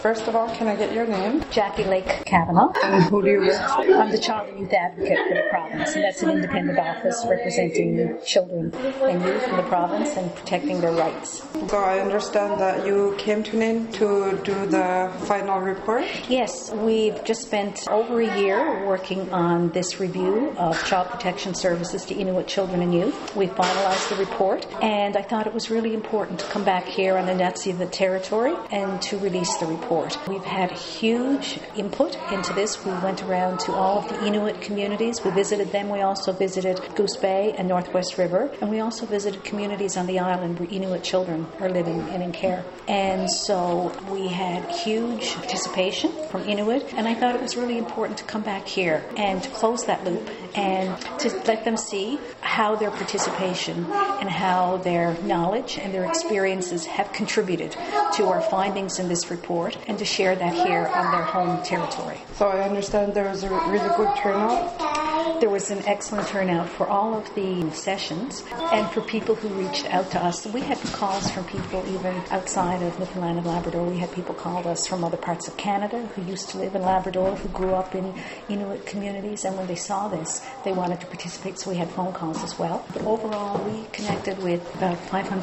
First of all, can I get your name? Jackie Lake Kavanaugh. And who do you work for? I'm the Child and Youth Advocate for the province, and that's an independent office representing children and youth in the province and protecting their rights. So I understand that you came to NIN to do the final report? Yes, we've just spent over a year working on this review of child protection services to Inuit children and youth. We finalized the report, and I thought it was really important to come back here on the Nunatsiavut territory and to release the report. We've had huge input into this. We went around to all of the Inuit communities. We visited them. We also visited Goose Bay and Northwest River, and we also visited communities on the island where Inuit children are living and in care. And so we had huge participation from Inuit, and I thought it was really important to come back here and to close that loop and to let them see how their participation and how their knowledge and their experiences have contributed to our findings in this report, and to share that here on their home territory. So I understand there was a really good turnout? There was an excellent turnout for all of the sessions and for people who reached out to us. We had calls from people even outside of Newfoundland and Labrador. We had people called us from other parts of Canada who used to live in Labrador, who grew up in Inuit communities, and when they saw this, they wanted to participate, so we had phone calls as well. But overall, we connected with about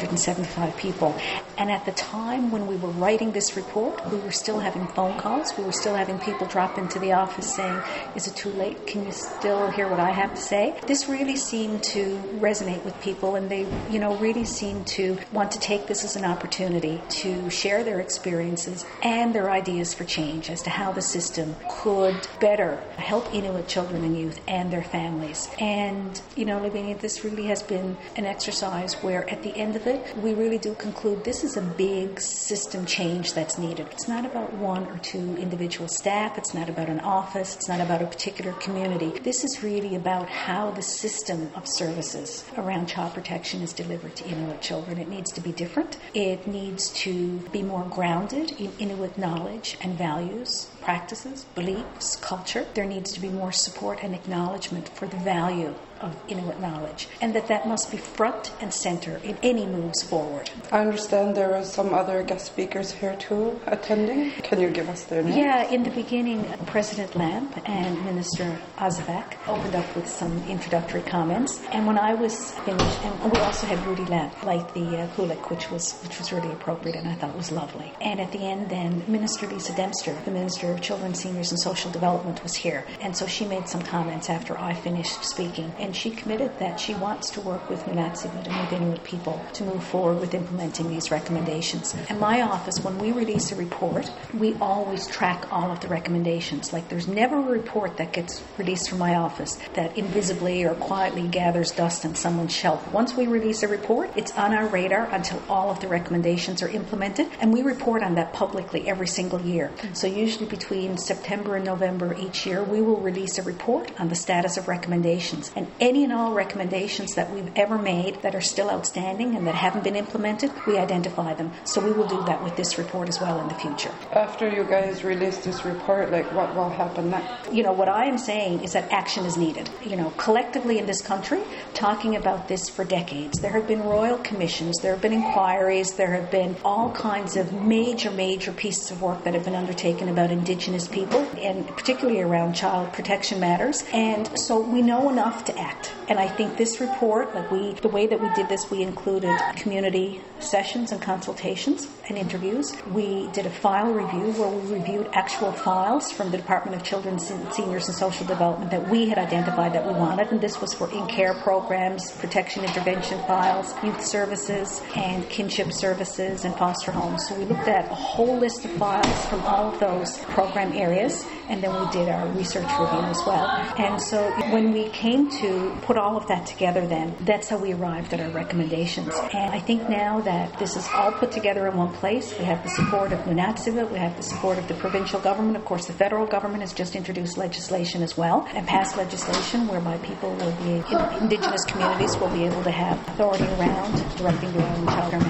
575 people. And at the time when we were writing this report, we were still having phone calls. We were still having people drop into the office saying, is it too late? Can you still hear what I have to say? This really seemed to resonate with people, and they, really seemed to want to take this as an opportunity to share their experiences and their ideas for change as to how the system could better help Inuit children and youth and their families. And, Lavinia, this really has been an exercise where at the end of it, we really do conclude this is a big system change that's needed. It's not about one or two individual staff. It's not about an office. It's not about a particular community. This is really about how the system of services around child protection is delivered to Inuit children. It needs to be different. It needs to be more grounded in Inuit knowledge and values, practices, beliefs, culture. There needs to be more support and acknowledgement for the value of Inuit knowledge, and that must be front and center in any moves forward. I understand there were some other guest speakers here too attending. Can you give us their names? Yeah, in the beginning, President Lamp and Minister Azavak opened up with some introductory comments, and when I was finished, and we also had Rudy Lamp, like the Kulik, which was really appropriate and I thought was lovely. And at the end then, Minister Lisa Dempster, the Minister of Children, Seniors and Social Development, was here, and so she made some comments after I finished speaking. And she committed that she wants to work with Nunatsiavut and with Inuit people to move forward with implementing these recommendations. In my office, when we release a report, we always track all of the recommendations. Like, there's never a report that gets released from my office that invisibly or quietly gathers dust on someone's shelf. Once we release a report, it's on our radar until all of the recommendations are implemented, and we report on that publicly every single year. So usually between September and November each year, we will release a report on the status of recommendations. And any and all recommendations that we've ever made that are still outstanding and that haven't been implemented, we identify them. So we will do that with this report as well in the future. After you guys release this report, what will happen next? What I am saying is that action is needed. Collectively in this country, talking about this for decades. There have been royal commissions, there have been inquiries, there have been all kinds of major pieces of work that have been undertaken about Indigenous people, and particularly around child protection matters. And so we know enough to act. And I think this report, the way that we did this, we included community sessions and consultations and interviews. We did a file review where we reviewed actual files from the Department of Children, Seniors and Social Development that we had identified that we wanted. And this was for in-care programs, protection intervention files, youth services, and kinship services and foster homes. So we looked at a whole list of files from all of those program areas, and then we did our research review as well. And so when we came to put all of that together then, that's how we arrived at our recommendations. And I think now that this is all put together in one place, we have the support of Nunatsiavut, we have the support of the provincial government. Of course, the federal government has just introduced legislation as well, and passed legislation whereby people will be, Indigenous communities will be able to have authority around directing their own child care matters.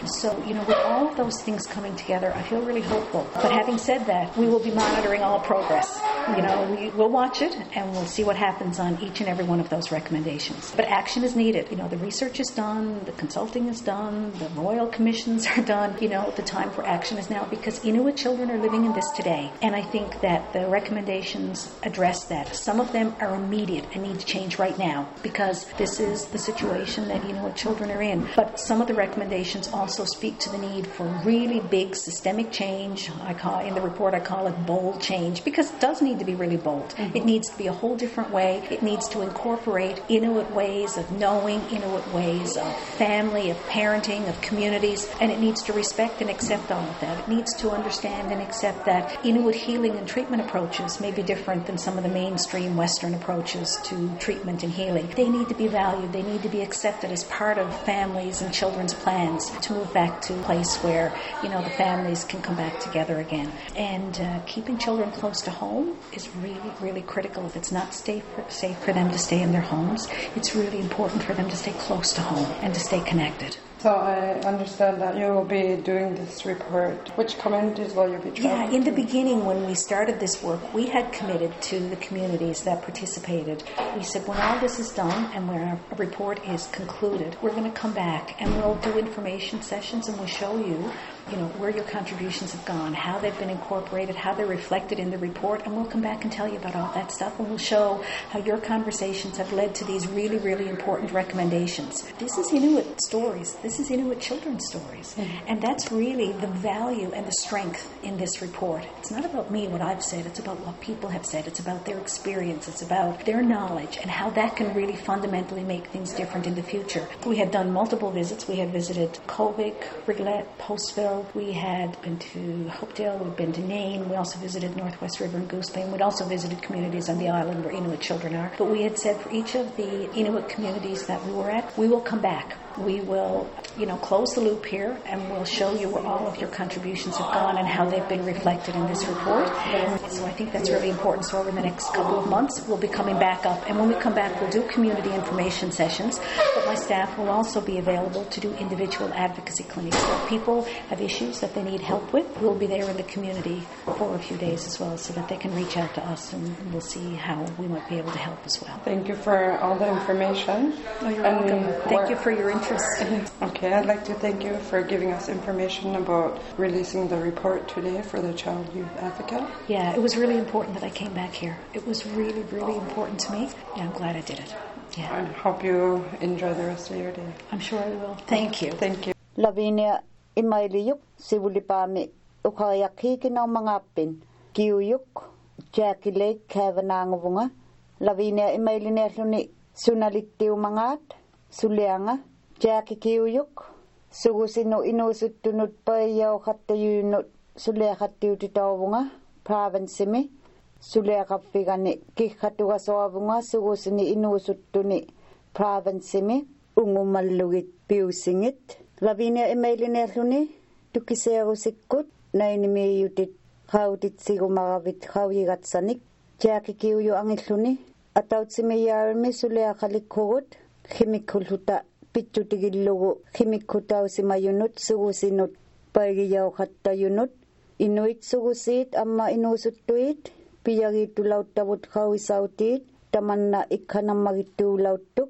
So, with all of those things coming together, I feel really hopeful. But having said that, we will be monitoring all progress. We'll watch it and we'll see what happens on each and every one of those recommendations. But action is needed. The research is done, the consulting is done, the royal commissions are done. The time for action is now, because Inuit children are living in this today. And I think that the recommendations address that. Some of them are immediate and need to change right now because this is the situation that Inuit children are in. But some of the recommendations also speak to the need for really big systemic change. In the report I call it bold change, because it does need to be really bold. Mm-hmm. It needs to be a whole different way. It needs to incorporate Inuit ways of knowing, Inuit ways of family, of parenting, of communities, and it needs to respect and accept all of that. It needs to understand and accept that Inuit healing and treatment approaches may be different than some of the mainstream Western approaches to treatment and healing. They need to be valued. They need to be accepted as part of families and children's plans to move back to a place where, the families can come back together again. And keeping children close to home is really, really critical. If it's not safe for them to stay in their homes, it's really important for them to stay close to home and to stay connected. So I understand that you will be doing this report. Which communities will you be traveling to? In the beginning, when we started this work, we had committed to the communities that participated. We said, when all this is done and when our report is concluded, we're going to come back and we'll do information sessions and we'll show you, where your contributions have gone, how they've been incorporated, how they're reflected in the report, and we'll come back and tell you about all that stuff, and we'll show how your conversations have led to these really, really important recommendations. This is Inuit stories. This is Inuit children's stories. Mm-hmm. And that's really the value and the strength in this report. It's not about me, what I've said. It's about what people have said. It's about their experience. It's about their knowledge and how that can really fundamentally make things different in the future. We had done multiple visits. We had visited Colvik, Riglet, Postville. We had been to Hopedale. We've been to Nain. We also visited Northwest River and Goose Bay. We'd also visited communities on the island where Inuit children are. But we had said for each of the Inuit communities that we were at, we will come back. We will, close the loop here and we'll show you where all of your contributions have gone and how they've been reflected in this report. So I think that's really important. So over the next couple of months, we'll be coming back up. And when we come back, we'll do community information sessions. But my staff will also be available to do individual advocacy clinics. So if people have issues that they need help with, we'll be there in the community for a few days as well so that they can reach out to us and we'll see how we might be able to help as well. Thank you for all the information. Oh, you're welcome. Thank you for your interest. Okay, I'd like to thank you for giving us information about releasing the report today for the Child Youth Advocate. Yeah, it was really important that I came back here. It was really, really important to me. Yeah, I'm glad I did it. Yeah. I hope you enjoy the rest of your day. I'm sure I will. Thank you. Thank you. Lavinia imailiyuk sivulipami ukayakikinaw mangapin kiuyuk Jackie Lake kavanangavunga Lavinia imailineluni sunalittiu mangat sulianga Jackie kiuyuk sugusinu inusuttunut payaw khattayunut suliakhattiutitawunga provincemi suliakaffigani kikhattugasoavunga sugusini inusuttuni provincemi ungumallugit piusingit Lavinia imailinelluni tukiseerusikkut nainimiyutit qautitsiigumaravit qauyigatsanik Jackie kiuyu angilluni atautsimiyaarmi suliaqalikkugut khimikkulluta pitchutigillugu khimikkutausimayunut sugusinut paigiyauqattayunut inuit sugusiit amma inusuttuit piyagitulauttavut qawisautiit tamanna ikkanamagittuulauttuk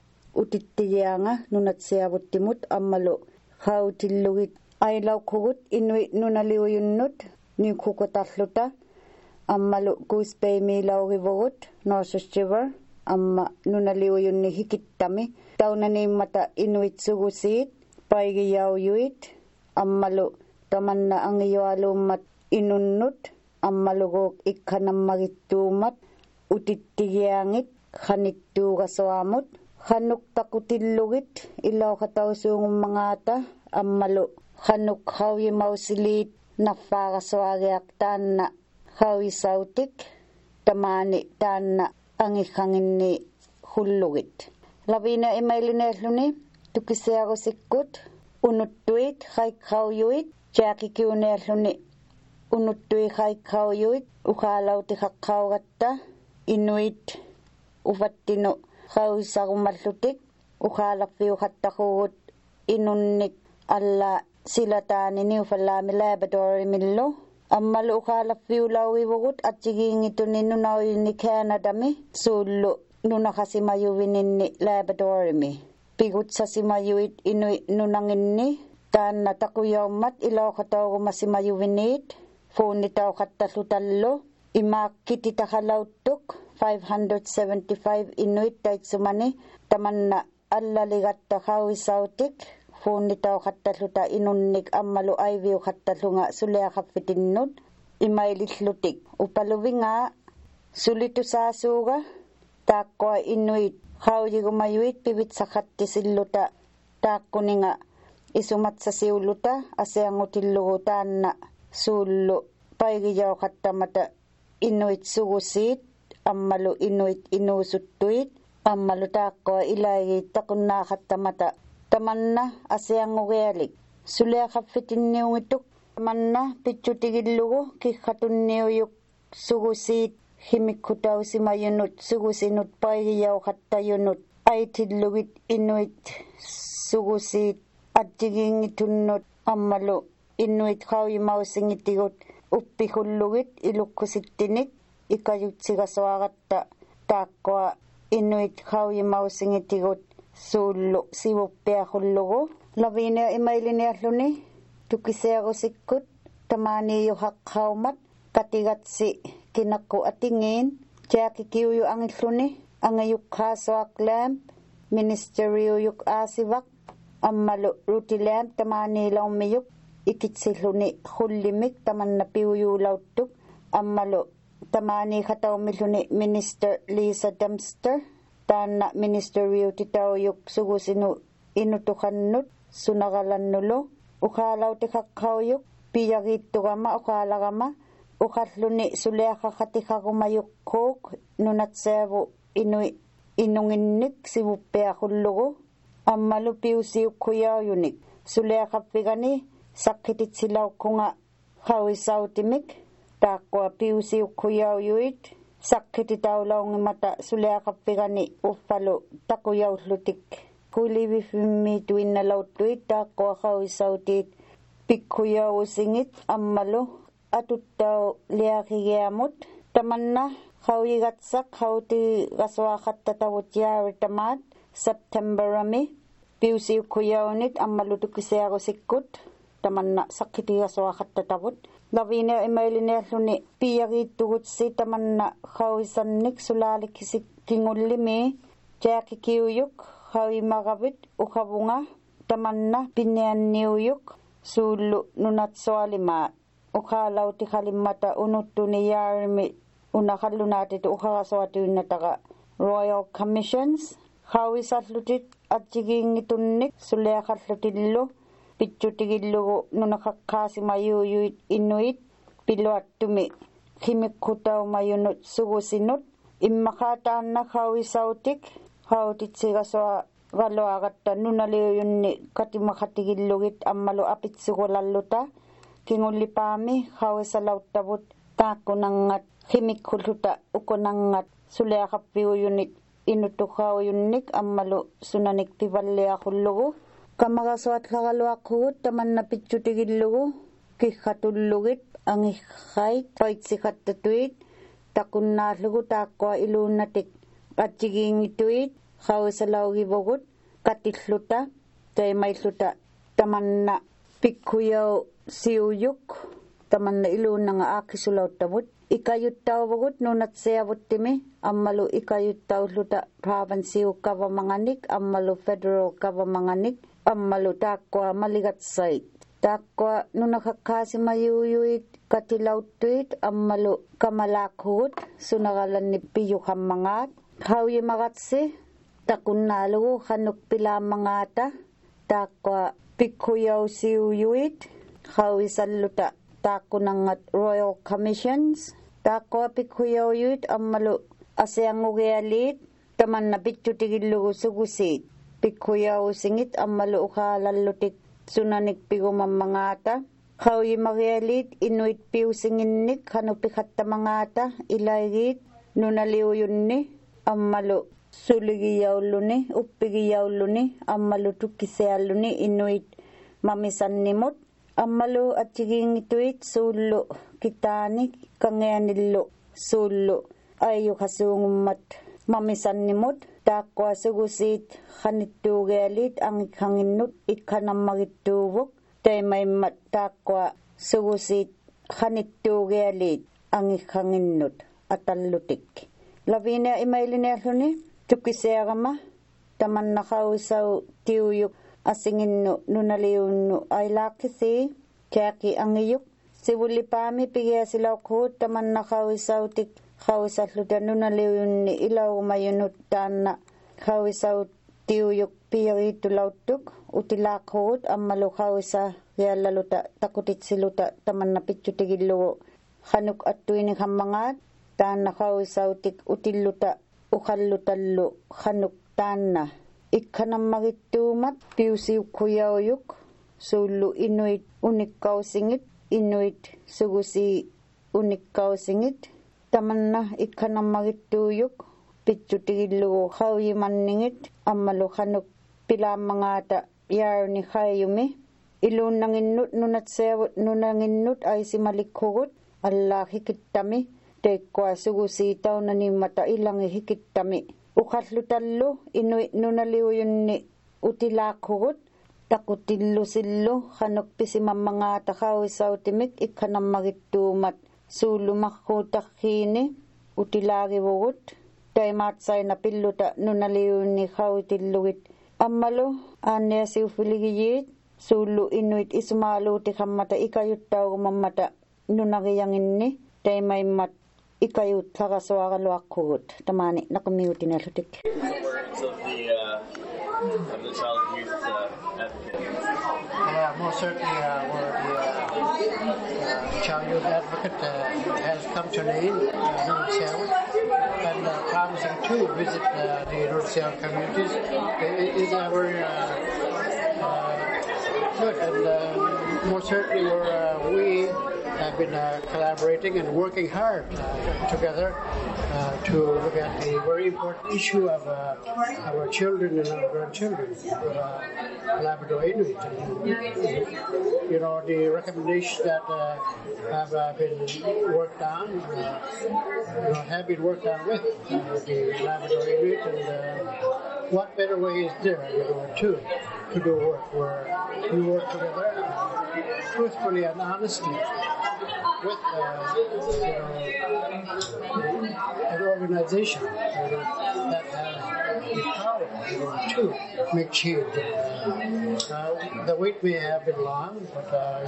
utittigianga nunatsiavuttimut ammalu qautillugit ailauqugut inuit nunaliuyunnut nikukotalluta ammalu Goose Bay milaurivugut North River amma nunaliuyunni hikittami taunanimmata inuit sugusiit paigiyauyuit ammalu tamanna angiyualummat inunnut ammaluguk ikkanamagittuumat utittigiangit khanittuugasoamut khanuktakutillugit ilauqatausuungummangata ammalu khanuk qawimausiliit naffaagasoagiaq taanna qawisautik tamani taanna angihanginni hullugit Lavina imailinelluni tukisearusikkut unuttuit qaiqqauyuit Jackie kiunelluni unuttui qaiqqauyuit uqaalautikhaqqaugatta inuit ufattinu qawisarumallutik uqaalaffiuqattaqugut inunnik alla silatani ni ufalami Labrador millo ammalu ukala fiulawi wugut atjigingituni nunawi Canada mi sullu nunakasimayuwinini Labrador mi pigut sasimayuit inuit nunanginni tanna takuyaumat ilaw katawgo masimayuwinit funitaw kattalutallo imakiti takalautuk 575 inuit taitsumani tamanna allaligatta kawisautik funitaw kattaluta inunnik ammalu aiviu kattalunga suleakafitinnut imailitlutik upaluvinga sulitusasuga takwa inuit kauyigumayuit pibitsakattisilluta takkuninga isumat sa siuluta aseangutillugu taanna sullu paigiyaw kattamata inuit sugusit ammalu inuit inusuttuit ammalu takwa ilagi takunna kattamata tamanna aseangugealik suleakaffitinniungituk tamanna pitsutigillugu kikkatunniuyuk sugusit himikkutausimayunut sugusinut paigiyaw kattayunut aitillugit inuit sugusit atjigingitunnut ammalu inuit kauyimausingitigут uppikullugit ilukkusittinik ikayutsigaswagatta takwa inuit kauyimausingitigут suullu sivuppiaqullugu lavina imailinialluni tukiseagusikkut tamaniiyuhaqqaumat katigatsi kinakku atingin jaakikiuyu angilluni angayukkaasuaq lamp ministeriuyuk aasivaq ammalu rutilam tamaniilaummiyuk ikitsilluni hullimik tamanna piuyuulauttuk ammalu tamani kataumilluni minister Lisa Dempster taanna ministeriutitauyuk sugusinu inutukannut sunagalannulu ukaalautikakkauyuk piyagiittugama ukaalagama ukalluni suleaqaqatikagumayukkuuk nunatseavu inunginnik sivuppiaqullugu ammalu piusiukkuyauyunik suleaqappigani saqqititsilaukkunga hawisautimik taaqwa piusiukkuyauyuit saqqititaulaungimata suleaqappigani uffalu taquyaullutik kulivifimmiituinnalauttuit taaqwa hawisautit pikkuyauusingit ammalu atuttau liaqigiamut tamanna hawigatsaq hautigaswaaqattatavut yaaritamat Septemberami piusiukkuyaunit ammalu tukisiagusikkut tamanna saqqitigaswaaqattatavut lavina imailinialluni piyagiittugutsi tamanna hawisannik sulaalikkisik kingullimi jaakikiuyuk hawimagavit ukavunga tamanna pinnianniuyuk suullu nunatsualimaat ukaalautikalimmata unuttuni yaarimi unaqallunaatitu uqaqasuatiunnataqa Royal Commissions hawisallutit atjigiingitunnik suleaqallutillu pitsutigillugu nunaqaqqaasimayuuyuit inuit piluattumi himikkutaumayunut sugusinut immaqaataanna hawisautik hautitsigasua galuagatta nunaliuyunni katimaqatigillugit ammalu apitsugulalluta kingullipaami hawisalauttavut taakkunangat himikkulluta ukunangat suleaqappiuyunit inutuqauyunnik ammalu sunanik pivalliaqullugu kamagasuatlaqaluaqqugut tamanna pitsutigillugu kikqatullugit angiqqait paitsikattuit taqunnaallugu taaqqua iluunnatik atjigiingituit hawisalaugivugut katilluta taimailluta tamanna pikkuyau siuyuk tamanna iluunnanga aaqisulauttavut ikayuttauvugut nunatseavuttimi ammalu ikayuttaulluta provincial governmenganik ammalu federal governmenganik ammalu taaqqua maligatsait taaqqua nunaqaqqaasimayuuyuit katilauttuit ammalu kamalaaqqugut sunagalanni piyuqammangaat hauyimagatsi taqunnaalugu qanukpilaammangaata taaqqua pikkuyausiuyuit hawisalluta taakkunangat Royal Commissions taaqqua pikkuyauyuit ammalu aseangugialiit tamanna pitsutigillugu sugusiit pikkuyauusingit ammalu uqaalallutik sunanik pigumammangaata hauyimagialiit inuit piusinginnik hanupiqattammangaata ilaigiit nunaliuyunni ammalu suligiyaulluni uppigiyaulluni ammalu tukkisealluni inuit mamisannimut ammalu atjigingituit suullu kitaani kangeanillu suullu ayu kasungummat mamisannimut taaqqua sugusiit qanittuugialit angikhanginnut ikkanammagittuvuk taimaimmat taaqqua sugusiit qanittuugialit angikhanginnut atallutik lavina imailinnialluni tukisearama tamannaqausau tiuyuk asinginnu nunaliunnu ailaaqisi kaaki angiyuk sivulipaami pigiasilauqut tamannaqausautik qausalluta nunaliunni ilaumayunut taanna qauisau tiuyuk piiriitulauttuk utilaaqut ammalu qausa riallaluta takutitsiluta tamanna pitchutigillugu qanuk attuini qammangaat taanna qausautik utilluta uqallutallu qanuk taanna ikkanammarittuumat piusiukkuyauyuk suullu inuit unikkaussingit inuit sugusi unikkaussingit tamanna ikkanammarittuuyuk pitchutigillugu qauyimanningit ammalu qanuk pilaammangaata yaaruni qaayumi iluunnanginnut nunatseavut nunanginnut aisimalikkugut allaahikittami teikkua sugusi taunanimmata ilangi hikittami uqallutallu inuit nunaliuyunni utilaaqqugut taqutillusillu qanuk pisimammangaata qauisautimik ikkanammarittuumat suullumarruutaqqiini utilaagivugut taimaatsaina pilluta nunaliunni qauitillugit ammalu aanniasiuffiligiyit suullu inuit isumaaluuti qammata ikayuttaugumammata nunariyanginni taimaimmat ikayut thagasuagaluaqqugut tamani naqmiutinallutik of the child youth advocate. Most certainly where the child youth advocate has come to name Nurseal and promising to visit the Nurseal communities is very good, and most certainly where we have been collaborating and working hard together to look at the very important issue of our children and our grandchildren, Labrador Inuit. You know, the recommendations that have been worked on, have been worked on with the Labrador Inuit, and what better way is there, to do work where we work together truthfully and honestly with an organization that has the power to make change. The wait may have been long, but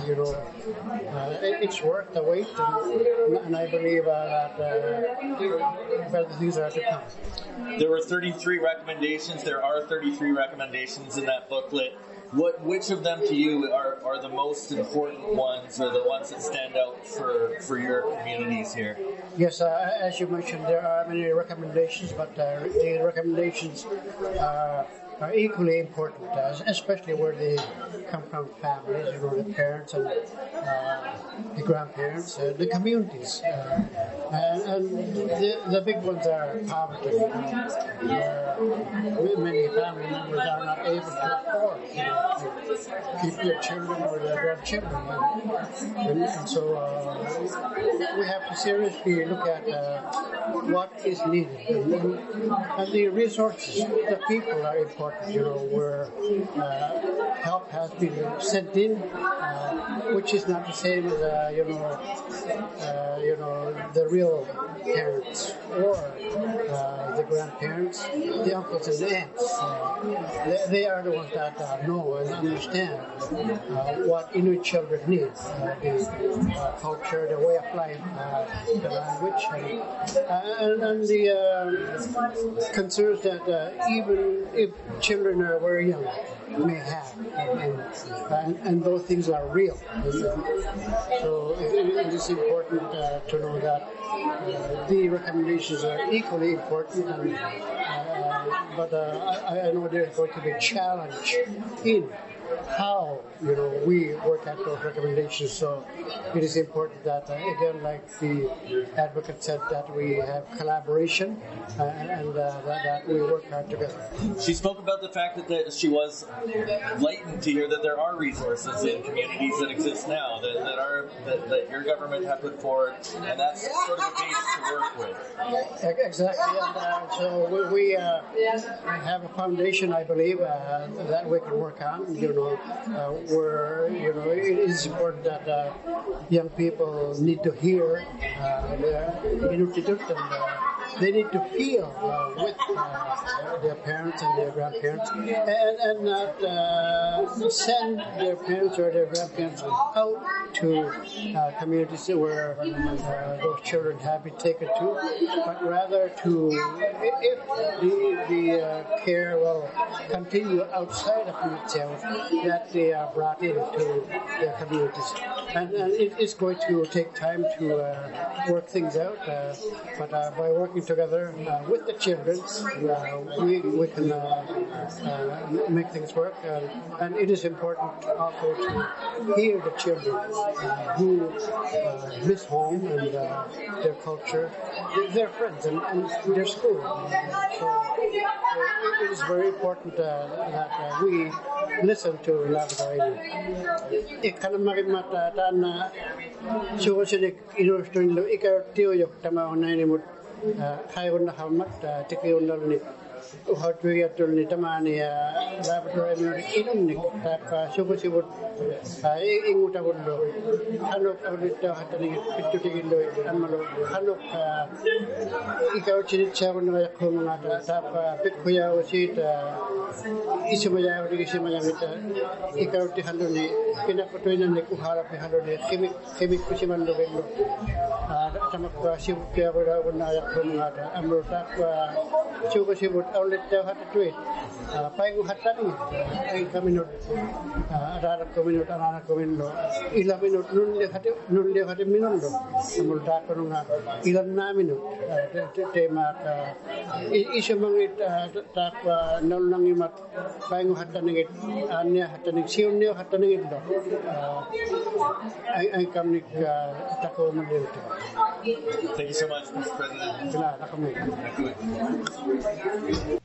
it's worth the wait, and I believe that better things are to come. There were 33 recommendations. There are 33 recommendations in that booklet. Which of them to you are the most important ones, or the ones that stand out for your communities here? Yes, as you mentioned, there are many recommendations, but the recommendations are equally important, especially where they come from families, the parents and the grandparents, the communities. And the big ones are poverty. Many family members are not able to afford to keep their children or their grandchildren. And so we have to seriously look at what is needed. And the resources, the people are important, where help has been sent in, which is not the same as, the real parents or the grandparents, the uncles and the aunts. They are the ones that know and understand what Inuit children need, the culture, the way of life, the language, and the concerns that even if children are very young may have, and those things are real. So it is important to know that the recommendations are equally important, but I know there's going to be a challenge in how we work at those recommendations. So it is important that again, like the advocate said, that we have collaboration and that we work hard together. She spoke about the fact that she was enlightened to hear that there are resources in communities that exist now that your government had put forward, and that's sort of a base to work with. Exactly, and so we have a foundation, I believe, that we can work on. Where it is important that young people need to hear they need to feel with their parents and their grandparents, and not send their parents or their grandparents out to communities where those children have been taken to, but rather to, if the care will continue outside of themselves, that they are brought into their communities. And it is going to take time to work things out, but by working together with the children, we can make things work. And it is important also to hear the children who miss home and their culture, their friends and their school. So it is very important that we listen to Labrador Inuit. Ikanamarimata na suwasinik inustuin lo ikartiyo tama onay mo kayon na hamat tikiyon na ni uhatwiyatul ni tamani Labrador Inuit inunnik tak suwasibut ingutabun lo hanok awita hataning pitutigin lo amalo hanok ikaw sinitsawon na yakong mga tak pitkuya wasit isimayaw di isimayamita ikaw ti halo ni pinapatoy na ni kuharap ni halo ni kimik ko si manlugin lo tamak sibut kaya ko na yakong mga amalo tak suko sibut ulit daw hatatuit paingu hataning ay kaminot ararak kaminot ararak kaminlo ilang minut nun lihat hati minun lo amalo tak ko nga ilang na minut tema isa mangit tak nol nang imat paingu hataning anya hataning siun niyo hataning do ay kamnik tako mandil. Thank you so much, Mr. President. Kailangan kami.